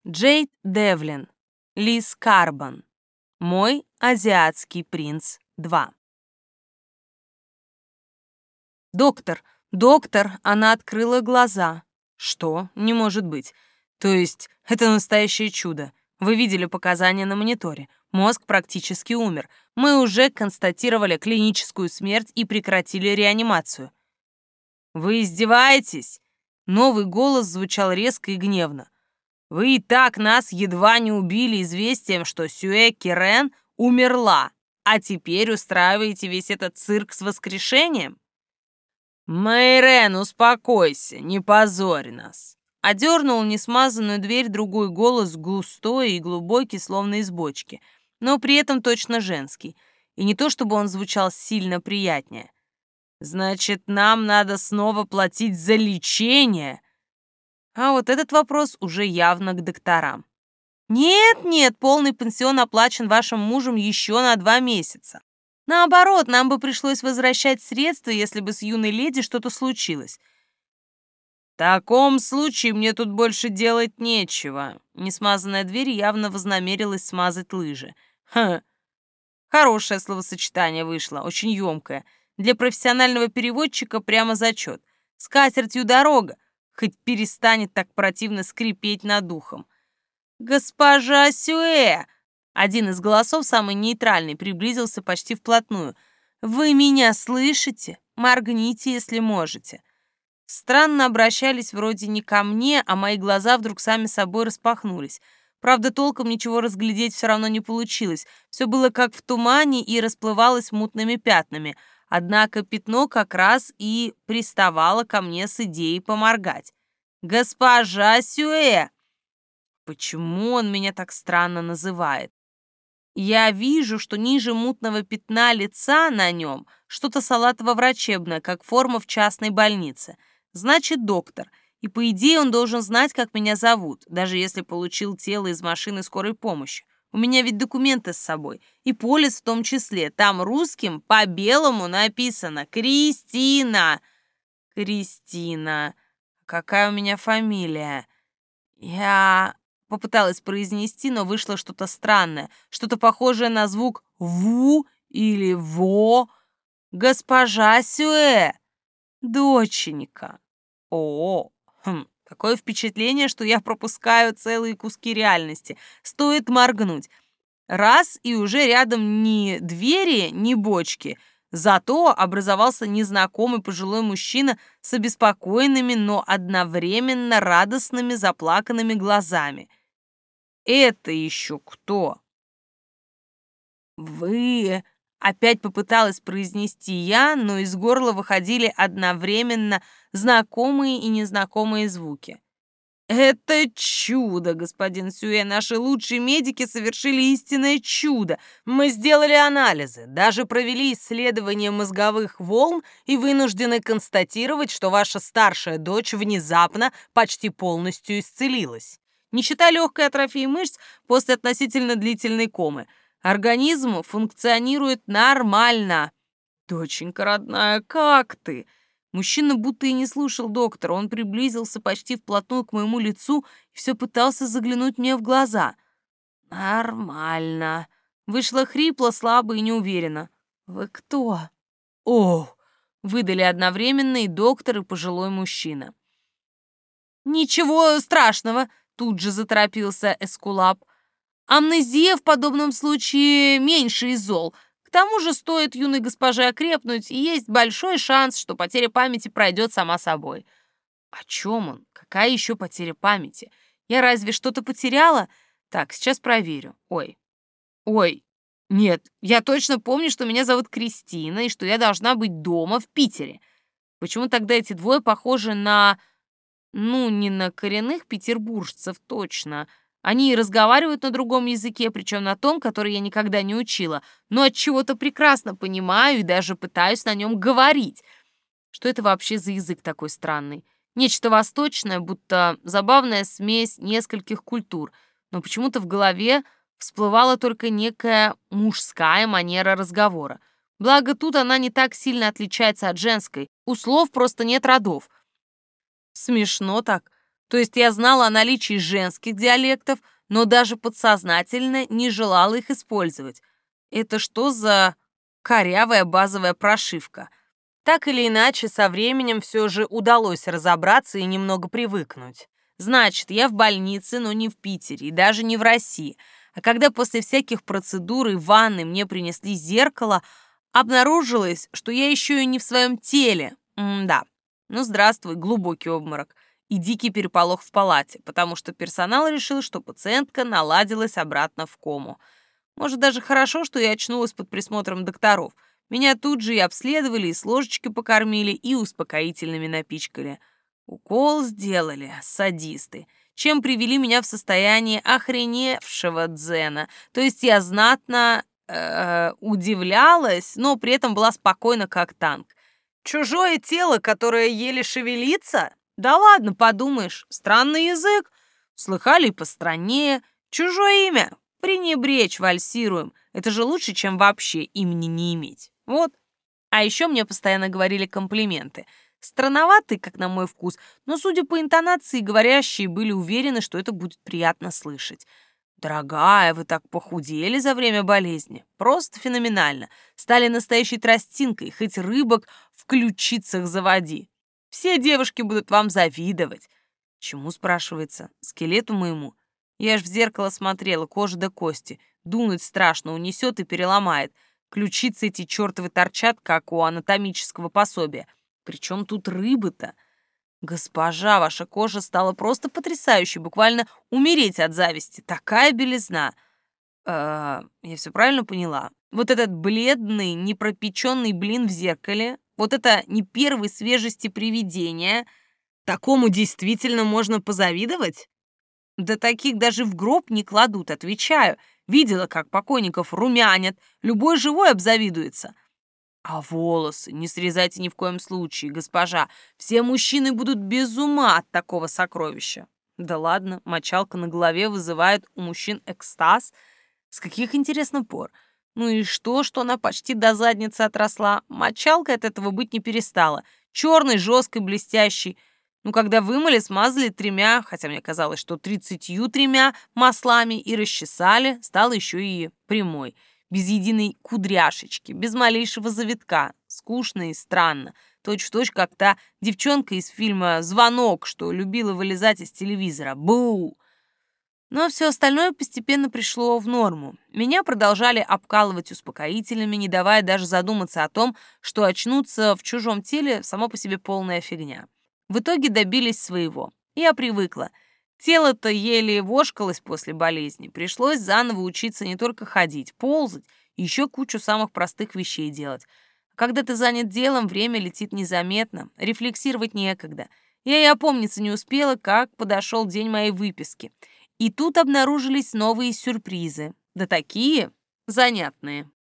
Джейд Девлин, Лиз Карбон. Мой азиатский принц 2. Доктор, она открыла глаза. Что? Не может быть. То есть это настоящее чудо. Вы видели показания на мониторе. Мозг практически умер. Мы уже констатировали клиническую смерть и прекратили реанимацию. Вы издеваетесь? Новый голос звучал резко и гневно. Вы и так нас едва не убили известием, что Сюэ Кирен умерла, а теперь устраиваете весь этот цирк с воскрешением? Мэйрен, успокойся, не позорь нас. Одернул несмазанную дверь другой голос, густой и глубокий, словно из бочки, но при этом точно женский. И не то чтобы он звучал сильно приятнее. Значит, нам надо снова платить за лечение? А вот этот вопрос уже явно к докторам. Нет, полный пенсион оплачен вашим мужем еще на 2 месяца. Наоборот, нам бы пришлось возвращать средства, если бы с юной леди что-то случилось. В таком случае мне тут больше делать нечего. Несмазанная дверь явно вознамерилась смазать лыжи. Хорошее словосочетание вышло, очень емкое. Для профессионального переводчика прямо зачет. С катертью дорога, хоть перестанет так противно скрипеть над духом. «Госпожа Сюэ!» Один из голосов, самый нейтральный, приблизился почти вплотную. «Вы меня слышите? Моргните, если можете». Странно обращались вроде не ко мне, а мои глаза вдруг сами собой распахнулись. Правда, толком ничего разглядеть все равно не получилось. Все было как в тумане и расплывалось мутными пятнами. Однако пятно как раз и приставало ко мне с идеей поморгать. «Госпожа Сюэ!» Почему он меня так странно называет? Я вижу, что ниже мутного пятна лица на нем что-то салатово-врачебное, как форма в частной больнице. Значит, доктор. И по идее он должен знать, как меня зовут, даже если получил тело из машины скорой помощи. У меня ведь документы с собой, и полис в том числе. Там русским по белому написано «Кристина». Кристина. Какая у меня фамилия? Я попыталась произнести, но вышло что-то странное, что-то похожее на звук «ву» или «во». Госпожа Сюэ. Доченька. Такое впечатление, что я пропускаю целые куски реальности. Стоит моргнуть. Раз, и уже рядом ни двери, ни бочки. Зато образовался незнакомый пожилой мужчина с обеспокоенными, но одновременно радостными заплаканными глазами. «Это еще кто?» «Вы...» — опять попыталась произнести я, но из горла выходили одновременно знакомые и незнакомые звуки. «Это чудо, господин Сюэ! Наши лучшие медики совершили истинное чудо! Мы сделали анализы, даже провели исследование мозговых волн и вынуждены констатировать, что ваша старшая дочь внезапно почти полностью исцелилась. Не считая легкой атрофии мышц после относительно длительной комы. Организм функционирует нормально. Доченька родная, как ты?» Мужчина будто и не слушал доктора. Он приблизился почти вплотную к моему лицу и все пытался заглянуть мне в глаза. «Нормально». Вышло хрипло, слабо и неуверенно. «Вы кто?» «О!» — выдали одновременно и доктор, и пожилой мужчина. «Ничего страшного», — тут же заторопился Эскулап. «Амнезия в подобном случае меньше из зол. К тому же стоит юной госпоже окрепнуть, и есть большой шанс, что потеря памяти пройдет сама собой». О чем он? Какая еще потеря памяти? Я разве что-то потеряла? Так, сейчас проверю. Ой. Нет, я точно помню, что меня зовут Кристина, и что я должна быть дома в Питере. Почему тогда эти двое похожи на... не на коренных петербуржцев точно. Они и разговаривают на другом языке, причем на том, который я никогда не учила, но от чего-то прекрасно понимаю и даже пытаюсь на нем говорить. Что это вообще за язык такой странный? Нечто восточное, будто забавная смесь нескольких культур, но почему-то в голове всплывала только некая мужская манера разговора. Благо тут она не так сильно отличается от женской, у слов просто нет родов. Смешно так. То есть я знала о наличии женских диалектов, но даже подсознательно не желала их использовать. Это что за корявая базовая прошивка? Так или иначе, со временем все же удалось разобраться и немного привыкнуть. Значит, я в больнице, но не в Питере и даже не в России. А когда после всяких процедур и ванны мне принесли зеркало, обнаружилось, что я еще и не в своем теле. Да. Ну, здравствуй, глубокий обморок и дикий переполох в палате, потому что персонал решил, что пациентка наладилась обратно в кому. Может, даже хорошо, что я очнулась под присмотром докторов. Меня тут же и обследовали, и с ложечки покормили, и успокоительными напичкали. Укол сделали, садисты, чем привели меня в состояние охреневшего дзена. То есть я знатно удивлялась, но при этом была спокойна, как танк. Чужое тело, которое еле шевелится? Да ладно, подумаешь, странный язык. Слыхали и по стране. Чужое имя. Пренебречь вальсируем. Это же лучше, чем вообще имени не иметь. Вот. А еще мне постоянно говорили комплименты. Странноватый, как на мой вкус, но, судя по интонации, говорящие были уверены, что это будет приятно слышать. «Дорогая, вы так похудели за время болезни. Просто феноменально. Стали настоящей тростинкой, хоть рыбок в ключицах заводи. Все девушки будут вам завидовать». Чему, спрашивается? Скелету моему? Я ж в зеркало смотрела, кожа до кости. Дунуть страшно, унесет и переломает. Ключицы эти чертовы торчат, как у анатомического пособия. Причем тут рыбы-то? Госпожа, ваша кожа стала просто потрясающей, буквально умереть от зависти. Такая белизна. Я все правильно поняла? Вот этот бледный, непропеченный блин в зеркале, вот это не первой свежести привидения, такому действительно можно позавидовать? Да таких даже в гроб не кладут, отвечаю. Видела, как покойников румянят, любой живой обзавидуется. А волосы не срезайте ни в коем случае, госпожа. Все мужчины будут без ума от такого сокровища. Да ладно, мочалка на голове вызывает у мужчин экстаз. С каких, интересно, пор? Ну и что она почти до задницы отросла? Мочалка от этого быть не перестала. Черный, жесткий, блестящий. Ну, когда вымыли, смазали 3, хотя мне казалось, что 33 маслами, и расчесали, стал еще и прямой. Без единой кудряшечки, без малейшего завитка. Скучно и странно. Точь-в-точь, как та девчонка из фильма «Звонок», что любила вылезать из телевизора. Бу! Но все остальное постепенно пришло в норму. Меня продолжали обкалывать успокоительными, не давая даже задуматься о том, что очнуться в чужом теле само по себе полная фигня. В итоге добились своего. Я привыкла. Тело-то еле вошкалось после болезни. Пришлось заново учиться не только ходить, ползать, и еще кучу самых простых вещей делать. А когда ты занят делом, время летит незаметно, рефлексировать некогда. Я и опомниться не успела, как подошел день моей выписки. И тут обнаружились новые сюрпризы. Да такие занятные.